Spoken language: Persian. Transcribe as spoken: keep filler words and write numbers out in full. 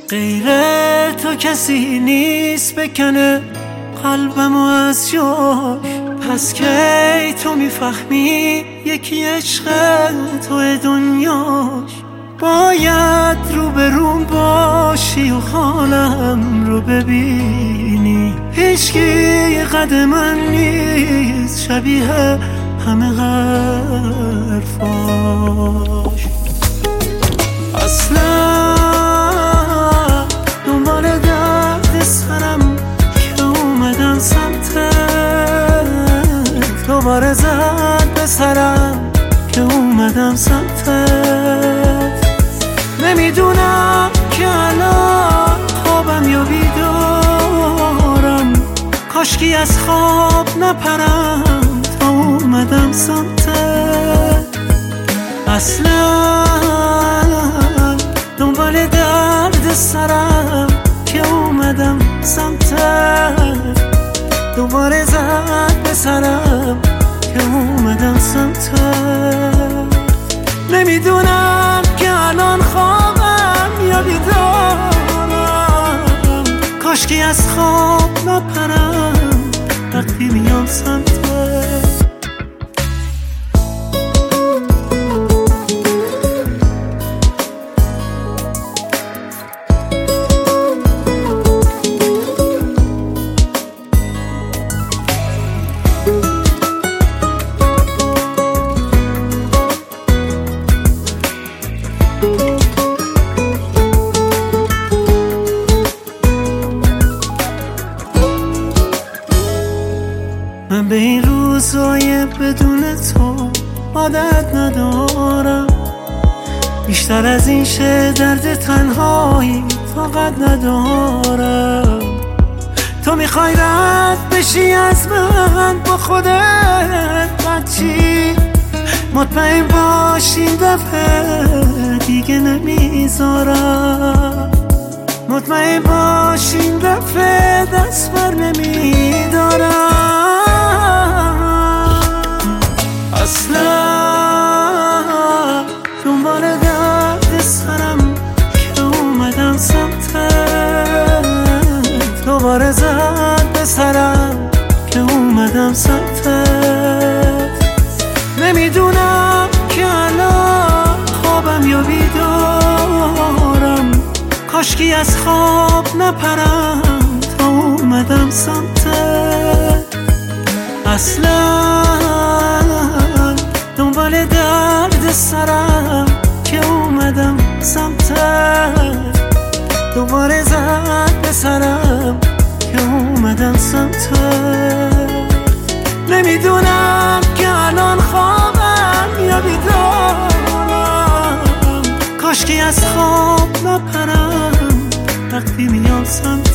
غیر تو کسی نیست بکنه قلبمو از جاش. پس کی تو میفهمی یکی عشق تو دنیاش. باید رو به روم باشی و حالم رو ببینی. هیچکی قد من نیست شبیه همه حرفاش. اصلا دنبال درد سرم که اومدم سمتت. دوباره زد به سرم که اومدم سمتت. نمیدونم که الان خوابم یا بیدارم. کاشکی از خواب نپرم تا اومدم سمتت. اصلا دنبال درد سرم که اومدم سمتت. دوباره زد به سرم که اومدم سمتت. نمیدونم که الان خوابم یا بیدارم. کاشکی از خواب نپرم وقتی میام سمتت. من به این روزای بدون تو عادت ندارم. بیشتر از این شه درد تنهایی طاقت ندارم. تو میخوای رد بشی از من با خودت بچی. مطمئن باش این دفعه دیگه نمیذارم. مطمئن باش این دفعه دست بر نمیدارم. اصلا دنبال درد سرم که اومدم سمتت. دوباره زد به سرم که اومدم سمتت. نمیدونم که الان خوابم یا بیدارم. کاشکی از خواب نپرم تا اومدم سمتت. اصلا دنبال درد سرم که اومدم سمتت. دوباره زد به سرم که اومدم سمتت. نمیدونم که الان خوابم یا بیدارم. کاشکی از خواب نپرم وقتی میام سمتت.